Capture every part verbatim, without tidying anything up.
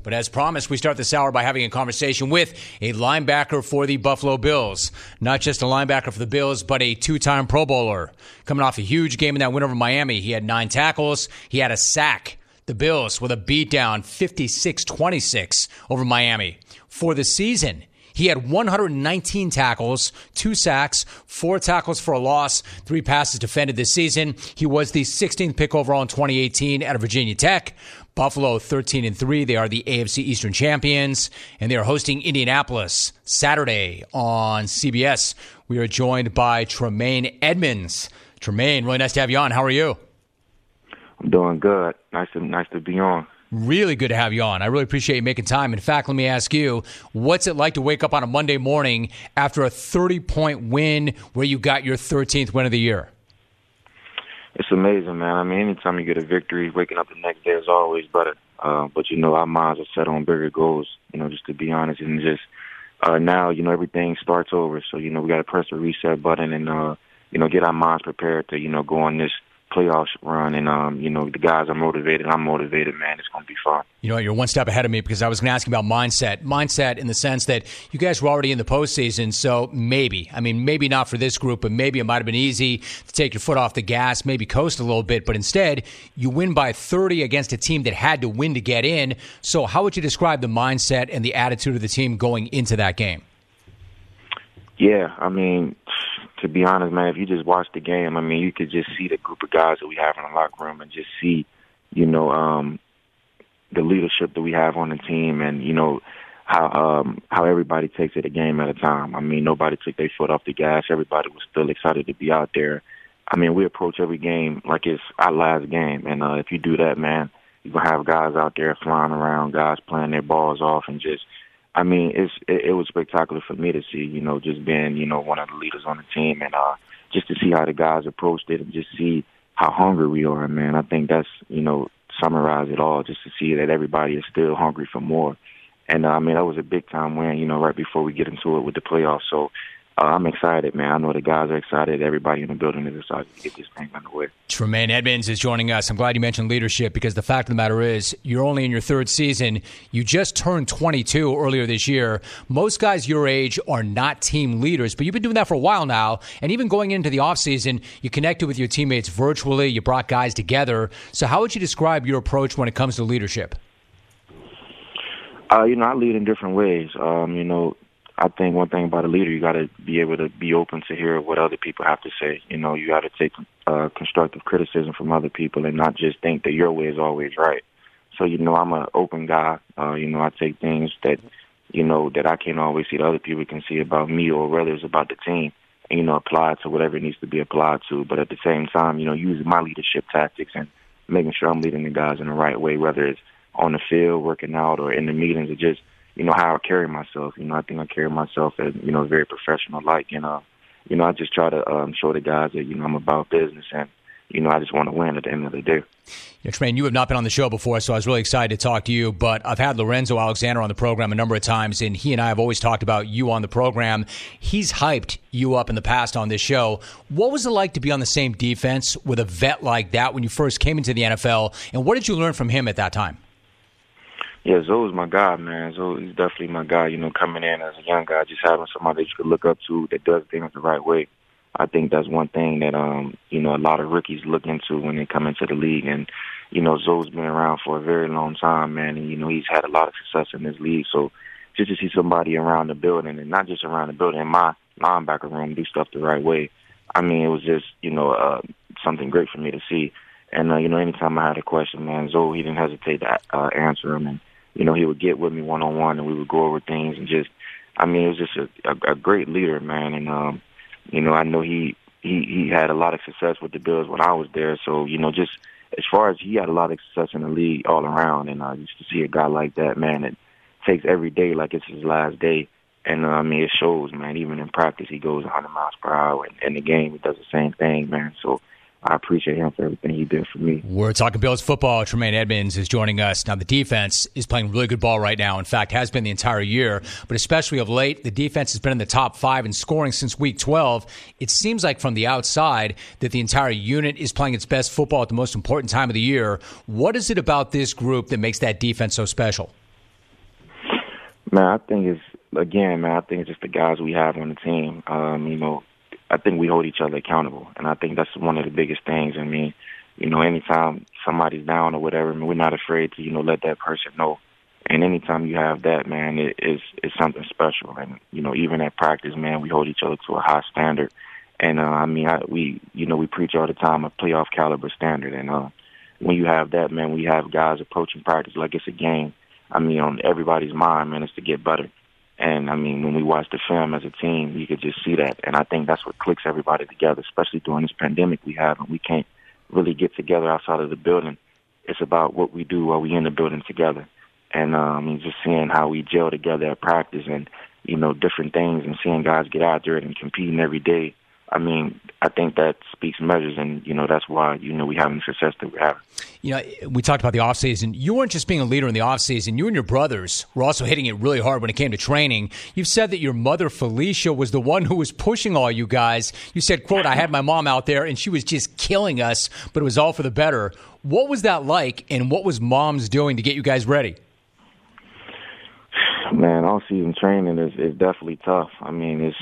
But as promised, we start this hour by having a conversation with a linebacker for the Buffalo Bills. Not just a linebacker for the Bills, but a two-time Pro Bowler. Coming off a huge game in that win over Miami, he had nine tackles, he had a sack. The Bills with a beatdown, fifty-six twenty-six over Miami. For the season, he had one hundred nineteen tackles, two sacks, four tackles for a loss, three passes defended this season. He was the sixteenth pick overall in twenty eighteen out of Virginia Tech. Buffalo thirteen and three. They are the A F C Eastern champions, and they are hosting Indianapolis Saturday on C B S. We are joined by Tremaine Edmunds. Tremaine, really nice to have you on. How are you? I'm doing good. Nice to nice to be on. Really good to have you on. I really appreciate you making time. In fact, let me ask you, what's it like to wake up on a Monday morning after a thirty-point win where you got your thirteenth win of the year? It's amazing, man. I mean, anytime you get a victory, waking up the next day is always better. Uh, but, you know, our minds are set on bigger goals, you know, just to be honest. And just uh, now, you know, everything starts over. So, you know, we got to press the reset button and, uh, you know, get our minds prepared to, you know, go on this playoffs run. And, um, you know, the guys are motivated. I'm motivated, man. It's going to be fun. You know, you're one step ahead of me because I was going to ask you about mindset. Mindset in the sense that you guys were already in the postseason, so maybe, I mean, maybe not for this group, but maybe it might have been easy to take your foot off the gas, maybe coast a little bit, but instead you win by thirty against a team that had to win to get in. So how would you describe the mindset and the attitude of the team going into that game? Yeah, I mean, to be honest, man, if you just watch the game, I mean, you could just see the group of guys that we have in the locker room and just see, you know, um, the leadership that we have on the team and, you know, how um, how everybody takes it a game at a time. I mean, nobody took their foot off the gas. Everybody was still excited to be out there. I mean, we approach every game like it's our last game. And uh, if you do that, man, you're going to have guys out there flying around, guys playing their balls off and just, I mean, it's it, it was spectacular for me to see, you know, just being, you know, one of the leaders on the team and uh, just to see how the guys approached it and just see how hungry we are, man. I think that's, you know, summarize it all, just to see that everybody is still hungry for more. And, uh, I mean, that was a big-time win, you know, right before we get into it with the playoffs. So uh, I'm excited, man. I know the guys are excited. Everybody in the building is excited to get this thing underway. Tremaine Edmunds is joining us. I'm glad you mentioned leadership because the fact of the matter is you're only in your third season. You just turned twenty-two earlier this year. Most guys your age are not team leaders, but you've been doing that for a while now. And even going into the offseason, you connected with your teammates virtually. You brought guys together. So how would you describe your approach when it comes to leadership? Uh, you know, I lead in different ways. Um, you know, I think one thing about a leader, you got to be able to be open to hear what other people have to say. You know, you got to take uh, constructive criticism from other people and not just think that your way is always right. So, you know, I'm an open guy. Uh, you know, I take things that, you know, that I can't always see that other people can see about me or whether it's about the team and, you know, apply it to whatever it needs to be applied to. But at the same time, you know, using my leadership tactics and making sure I'm leading the guys in the right way, whether it's on the field, working out, or in the meetings, or just, you know, how I carry myself. You know, I think I carry myself as, you know, very professional-like. And, uh, you know, I just try to um, show the guys that, you know, I'm about business and, you know, I just want to win at the end of the day. Yeah, Tremaine, you have not been on the show before, so I was really excited to talk to you. But I've had Lorenzo Alexander on the program a number of times, and he and I have always talked about you on the program. He's hyped you up in the past on this show. What was it like to be on the same defense with a vet like that when you first came into the N F L, and what did you learn from him at that time? Yeah, Zoe's my guy, man. Zoe is definitely my guy, you know, coming in as a young guy, just having somebody that you could look up to that does things the right way. I think that's one thing that, um, you know, a lot of rookies look into when they come into the league. And, you know, Zoe's been around for a very long time, man, and, you know, he's had a lot of success in this league. So just to see somebody around the building, and not just around the building, in my linebacker room, do stuff the right way, I mean, it was just, you know, uh, something great for me to see. And, uh, you know, anytime I had a question, man, Zoe, he didn't hesitate to uh, answer them. And, you know, he would get with me one-on-one, and we would go over things and just, I mean, it was just a, a, a great leader, man. And, um, you know, I know he, he, he had a lot of success with the Bills when I was there. So, you know, just as far as he had a lot of success in the league all around, and uh, just to see a guy like that, man, that takes every day like it's his last day. And, uh, I mean, it shows, man. Even in practice, he goes one hundred miles per hour. And in the game, he does the same thing, man. So I appreciate him for everything he did for me. We're talking Bills football. Tremaine Edmunds is joining us. Now, the defense is playing really good ball right now. In fact, has been the entire year. But especially of late, the defense has been in the top five in scoring since week twelve. It seems like from the outside that the entire unit is playing its best football at the most important time of the year. What is it about this group that makes that defense so special? Man, I think it's, again, man, I think it's just the guys we have on the team. Um, you know, I think we hold each other accountable, and I think that's one of the biggest things. I mean, you know, anytime somebody's down or whatever, I mean, we're not afraid to, you know, let that person know. And anytime you have that, man, it is it's something special. And, you know, even at practice, man, we hold each other to a high standard. And, uh, I mean, I, we, you know, we preach all the time a playoff caliber standard. And uh, when you have that, man, we have guys approaching practice like it's a game. I mean, on everybody's mind, man, is to get better. And, I mean, when we watch the film as a team, you could just see that. And I think that's what clicks everybody together, especially during this pandemic we have, and we can't really get together outside of the building. It's about what we do while we're in the building together. And um, just seeing how we gel together at practice and, you know, different things, and seeing guys get out there and competing every day. I mean, I think that speaks measures, and, you know, that's why, you know, we having the success that we're having. You know, we talked about the offseason. You weren't just being a leader in the offseason. You and your brothers were also hitting it really hard when it came to training. You've said that your mother, Felicia, was the one who was pushing all you guys. You said, quote, I had my mom out there, and she was just killing us, but it was all for the better. What was that like, and what was Mom's doing to get you guys ready? Man, all-season training is, is definitely tough. I mean, it's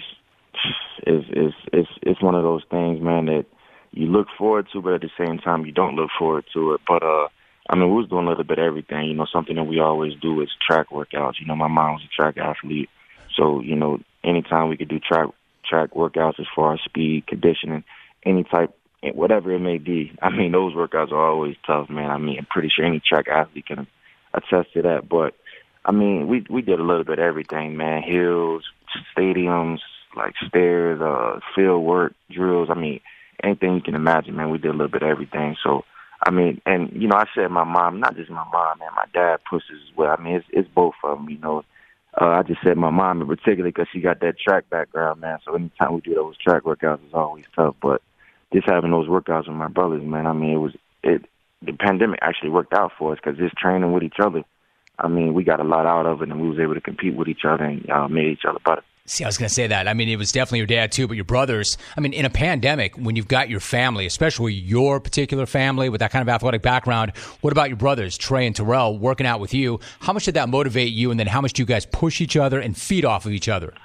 It's, it's it's it's one of those things, man, that you look forward to, but at the same time you don't look forward to it. But uh, I mean, we was doing a little bit of everything. You know, something that we always do is track workouts. You know, my mom was a track athlete, so you know, anytime we could do track track workouts as far as speed, conditioning, any type, whatever it may be. I mean, those workouts are always tough, man. I mean, I'm pretty sure any track athlete can attest to that. But I mean, we we did a little bit of everything, man. Hills, stadiums, like stairs, uh, field work, drills. I mean, anything you can imagine, man. We did a little bit of everything. So, I mean, and, you know, I said my mom, not just my mom, man. My dad pushes as well. I mean, it's, it's both of them, you know. Uh, I just said my mom in particular because she got that track background, man. So anytime we do those track workouts, it's always tough. But just having those workouts with my brothers, man, I mean, it was, it, the pandemic actually worked out for us because just training with each other, I mean, we got a lot out of it, and we was able to compete with each other and uh, made each other better. See, I was going to say that. I mean, it was definitely your dad, too, but your brothers. I mean, in a pandemic, when you've got your family, especially your particular family with that kind of athletic background, what about your brothers, Trey and Terrell, working out with you? How much did that motivate you, and then how much do you guys push each other and feed off of each other?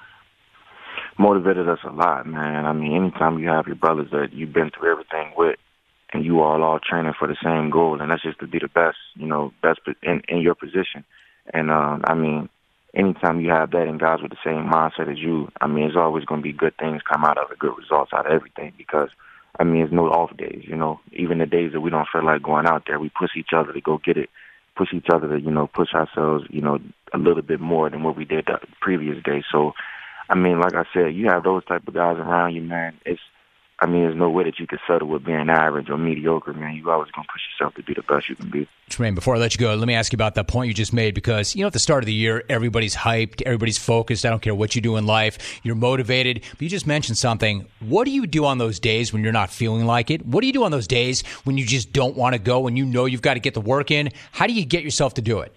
Motivated us a lot, man. I mean, anytime you have your brothers that you've been through everything with, and you all all training for the same goal, and that's just to be the best, you know, best in, in your position. And, um, I mean, anytime you have that and guys with the same mindset as you, I mean, it's always going to be good things come out of it, good results out of everything because, I mean, there's no off days, you know. Even the days that we don't feel like going out there, we push each other to go get it, push each other to, you know, push ourselves, you know, a little bit more than what we did the previous day. So, I mean, like I said, you have those type of guys around you, man. It's, I mean, there's no way that you can settle with being average or mediocre, man. You always going to push yourself to be the best you can be. Tremaine, before I let you go, let me ask you about that point you just made because, you know, at the start of the year, everybody's hyped, everybody's focused. I don't care what you do in life. You're motivated. But you just mentioned something. What do you do on those days when you're not feeling like it? What do you do on those days when you just don't want to go and you know you've got to get the work in? How do you get yourself to do it?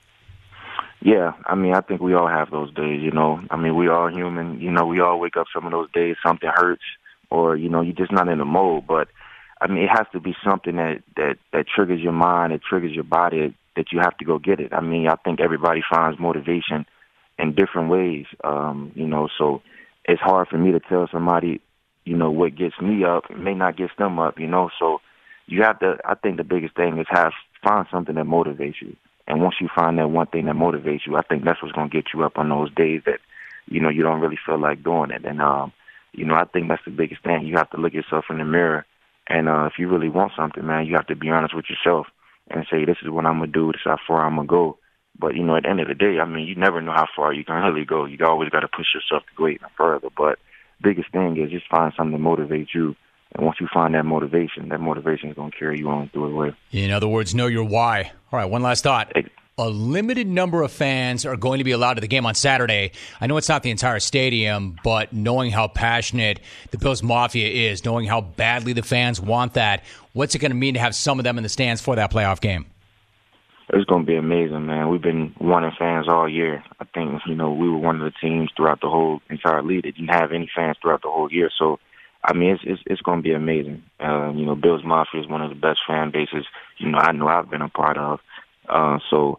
Yeah, I mean, I think we all have those days, you know. I mean, we all human. You know, we all wake up some of those days, something hurts. Or, you know, you're just not in the mode. But, I mean, it has to be something that, that, that triggers your mind, it triggers your body, that you have to go get it. I mean, I think everybody finds motivation in different ways, um, you know, so it's hard for me to tell somebody, you know, what gets me up. It may not get them up, you know. So you have to, I think the biggest thing is have find something that motivates you. And once you find that one thing that motivates you, I think that's what's going to get you up on those days that, you know, you don't really feel like doing it. And, um, you know, I think that's the biggest thing. You have to look yourself in the mirror. And uh, if you really want something, man, you have to be honest with yourself and say, this is what I'm going to do. This is how far I'm going to go. But, you know, at the end of the day, I mean, you never know how far you can really go. You always got to push yourself to go even further. But biggest thing is just find something to motivate you. And once you find that motivation, that motivation is going to carry you on through the way. In other words, know your why. All right, one last thought. Hey. A limited number of fans are going to be allowed to the game on Saturday. I know it's not the entire stadium, but knowing how passionate the Bills Mafia is, knowing how badly the fans want that, what's it going to mean to have some of them in the stands for that playoff game? It's going to be amazing, man. We've been wanting fans all year. I think, you know, we were one of the teams throughout the whole entire league that didn't have any fans throughout the whole year. So, I mean, it's it's, it's going to be amazing. Uh, you know, Bills Mafia is one of the best fan bases, you know, I know I've been a part of. Uh, so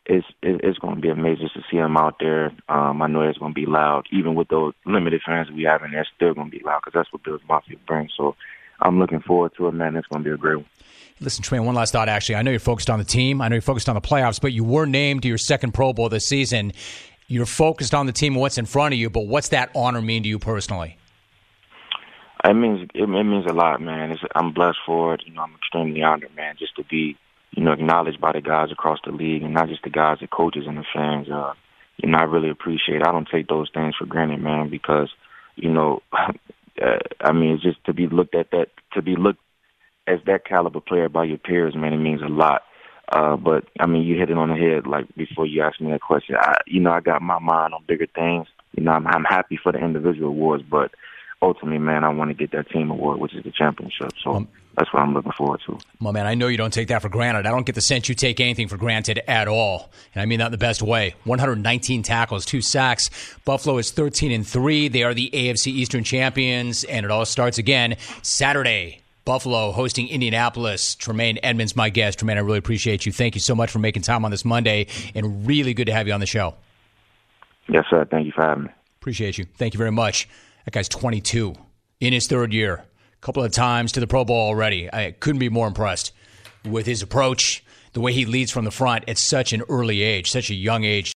it's it's going to be amazing to see them out there. Um, I know it's going to be loud, even with those limited fans we have in there. Still going to be loud because that's what Bills Mafia brings. So I'm looking forward to it, man. It's going to be a great one. Listen, Tremaine, one last thought, actually. I know you're focused on the team. I know you're focused on the playoffs, but you were named to your second Pro Bowl this season. You're focused on the team and what's in front of you, but what's that honor mean to you personally? It means it, it means a lot, man. It's, I'm blessed for it. You know, I'm extremely honored, man, just to be, you know, acknowledged by the guys across the league, and not just the guys, the coaches and the fans. Uh, you know, I really appreciate it. I don't take those things for granted, man, because, you know, uh, I mean, it's just to be looked at that, to be looked as that caliber player by your peers, man, it means a lot. Uh, but, I mean, you hit it on the head, like, before you asked me that question. I, you know, I got my mind on bigger things. You know, I'm, I'm happy for the individual awards, but ultimately, man, I want to get that team award, which is the championship. So um, that's what I'm looking forward to. Well, man, I know you don't take that for granted. I don't get the sense you take anything for granted at all. And I mean that in the best way. one hundred nineteen tackles, two sacks. Buffalo is thirteen and three. They are the A F C Eastern champions, and it all starts again Saturday. Buffalo hosting Indianapolis. Tremaine Edmunds, my guest. Tremaine, I really appreciate you. Thank you so much for making time on this Monday, and really good to have you on the show. Yes, sir. Thank you for having me. Appreciate you. Thank you very much. That guy's twenty-two, in his third year. A couple of times to the Pro Bowl already. I couldn't be more impressed with his approach, the way he leads from the front at such an early age, such a young age.